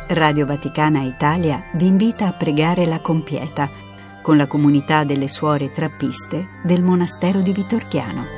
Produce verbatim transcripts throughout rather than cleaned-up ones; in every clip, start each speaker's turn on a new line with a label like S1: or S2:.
S1: Radio Vaticana Italia vi invita a pregare la Compieta con la comunità delle suore trappiste del monastero di Vitorchiano.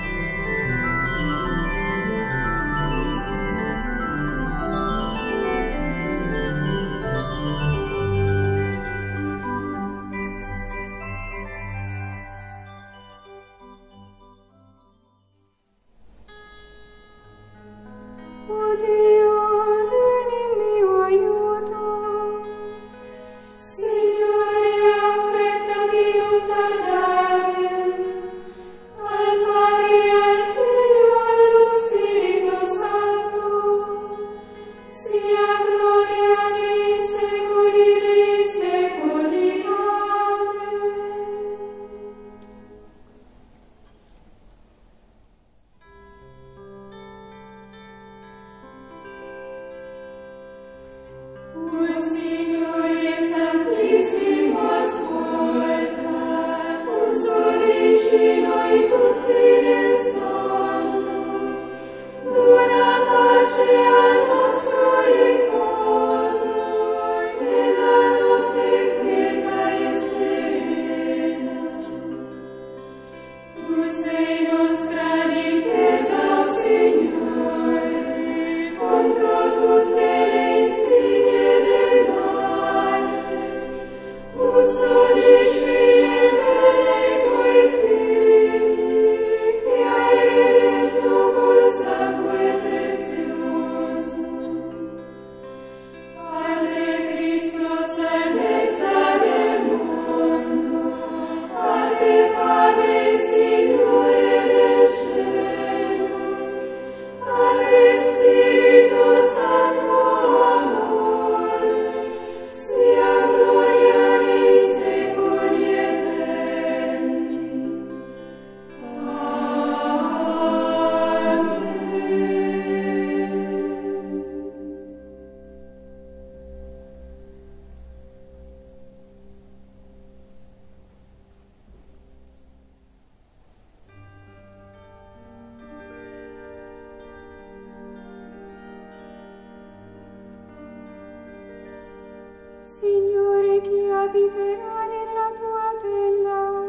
S2: Signore, chi abiterà nella tua tenda,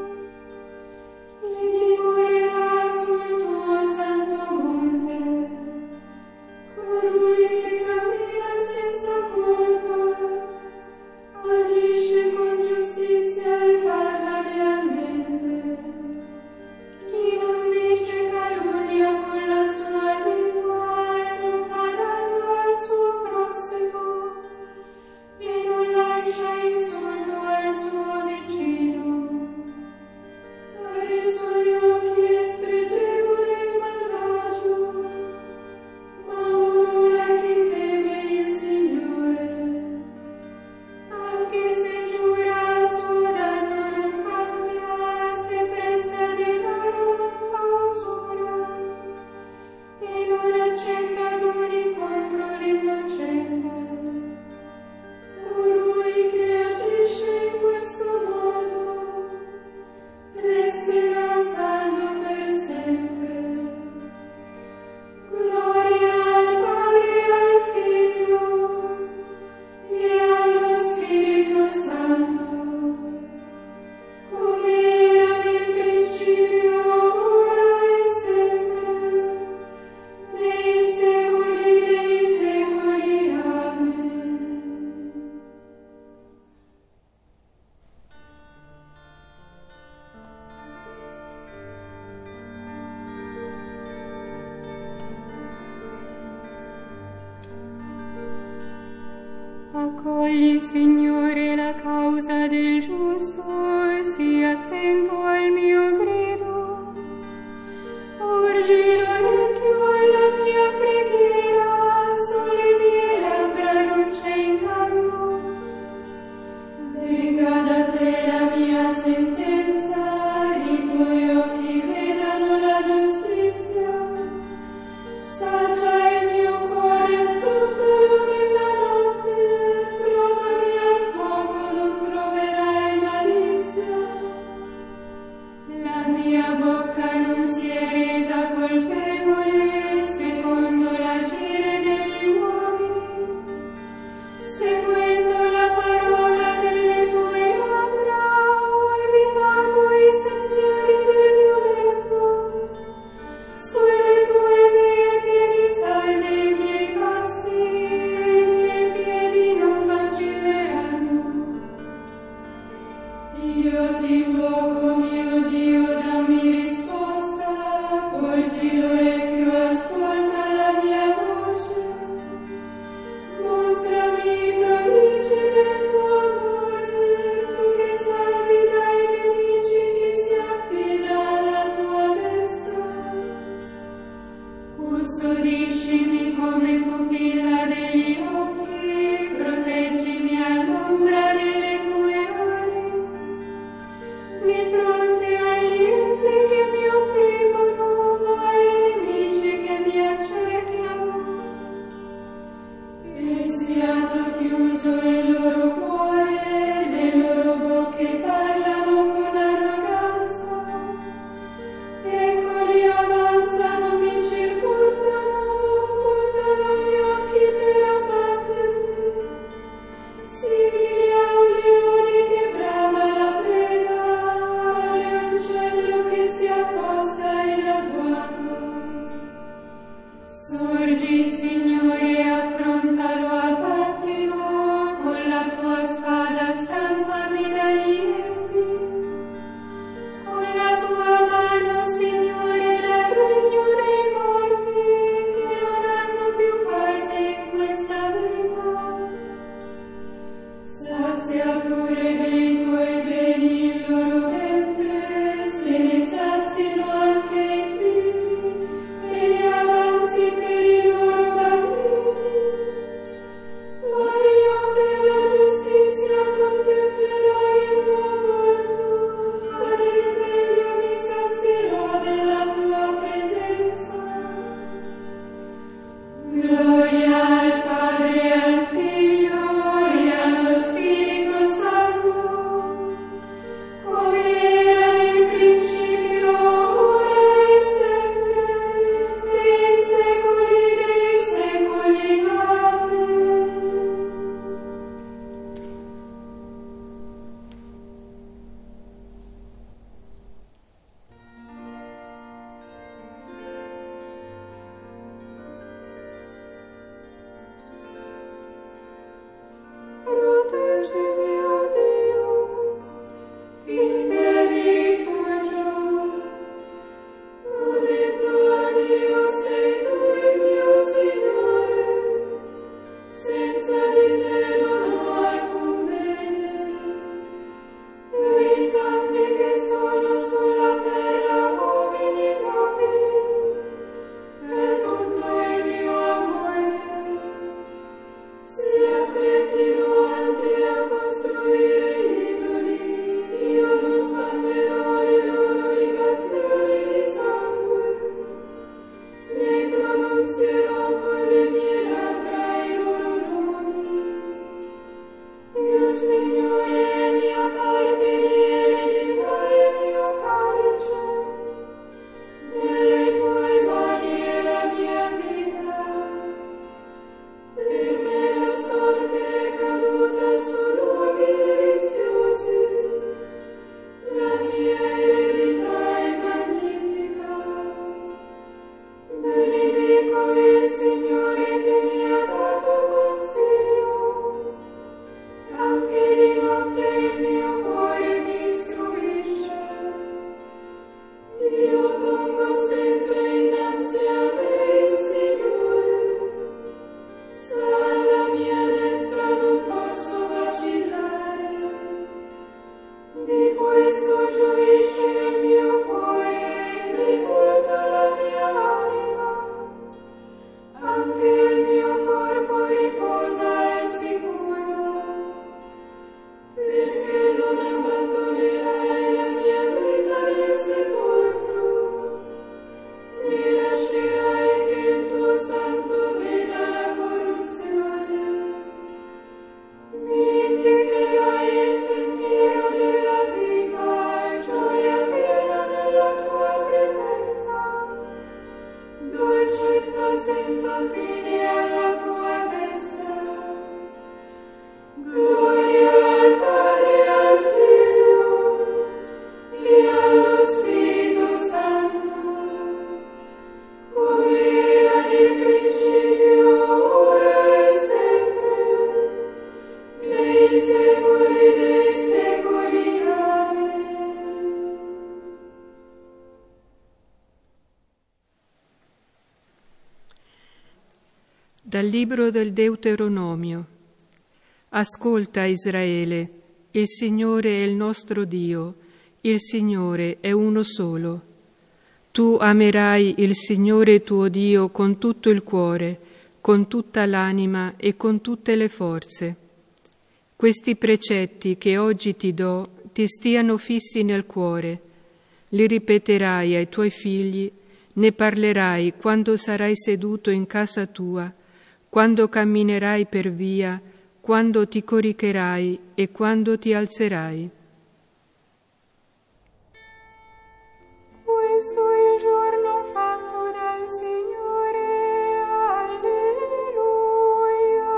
S2: chi dimorerà sul tuo santo monte, colui che cammina senza colpa, agisce con giustizia e parla lealmente, chi non dice calunnia con la sua lingua e non fa danno al suo prossimo, e non lancia insulto al suo vicino. Ai suoi occhi è spregevole il malvagio, ma onora chi teme il Signore. Anche se giura al suo danno non cambia, se presta denaro non fa usura, e non accetta doni contro l'innocente. Colui che agisce in questo modo resterà saldo per sempre. Gloria al Padre e al Figlio e allo Spirito Santo, come era nel principio, ora e sempre, nei secoli dei secoli. Amen. Accogli, Signore, la causa del giusto, sii attento al mio grido. Porgi l'orecchio alla mia preghiera, sulle mie labbra non c'è inganno. Venga da te la mia sentenza, i tuoi occhi vedano la giustizia. Saggia il mio cuore, scrutalo nella notte, provami al fuoco, non troverai malizia. Io ti invoco, mio Dio, dammi risposta, volgi l'orecchio, ascolta la mia voce. Mostrami i prodigi del tuo amore, tu che salvi dai nemici chi si affida alla tua destra. Custodiscimi come pupilla degli occhi, proteggimi all'ombra delle tue ali. Di fronte agli impie che
S3: Dal libro del Deuteronomio. Ascolta, Israele, il Signore è il nostro Dio, il Signore è uno solo. Tu amerai il Signore tuo Dio con tutto il cuore, con tutta l'anima e con tutte le forze. Questi precetti che oggi ti do ti stiano fissi nel cuore, li ripeterai ai tuoi figli, ne parlerai quando sarai seduto in casa tua, quando camminerai per via, quando ti coricherai e quando ti alzerai.
S2: Questo è il giorno fatto dal Signore, alleluia.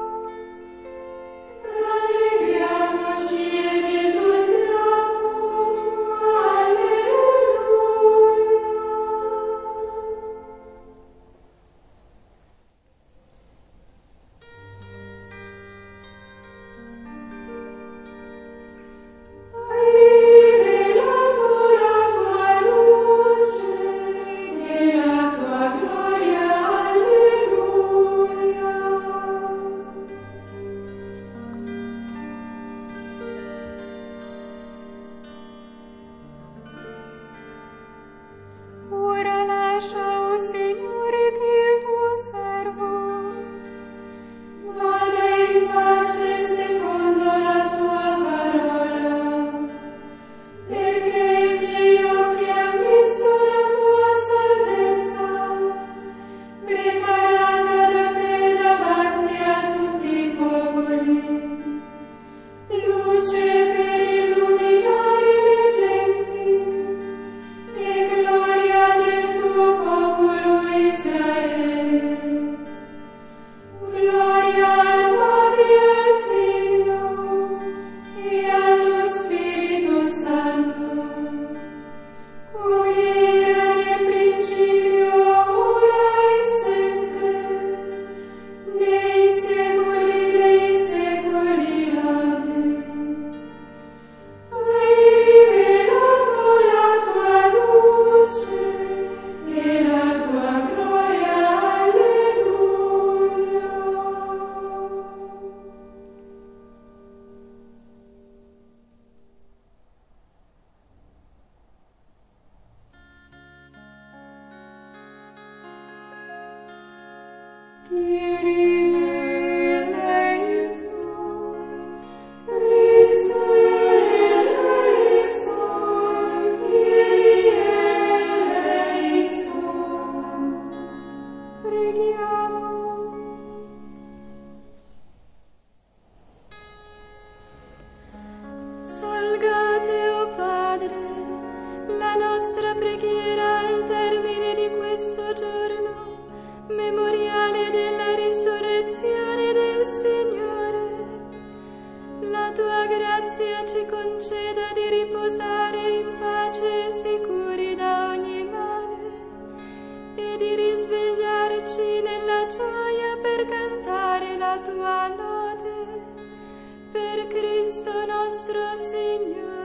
S2: Rallegriamoci ed esultiamo, alleluia. Ora lascia, o Signore, che il tuo servo vada in pace secondo la tua parola, perché i miei occhi hanno visto la tua salvezza, preparata da te davanti a tutti i popoli, luce per illuminare le genti e gloria del tuo popolo Israele. Gloria al Padre e al Figlio e allo Spirito Santo, come era nel principio, ora e sempre, nei secoli dei secoli. Amen. Hai rivelato la tua luce e la tua gloria, alleluia. Kyrie eleison, Christe eleison, Kyrie eleison. Preghiamo. Salgate, o Padre, la nostra preghiera al termine di questo giorno, memoriale della risurrezione del Signore. La tua grazia ci conceda di riposare in pace e sicuri da ogni male e di risvegliarci nella gioia per cantare la tua lode. Per Cristo nostro Signore.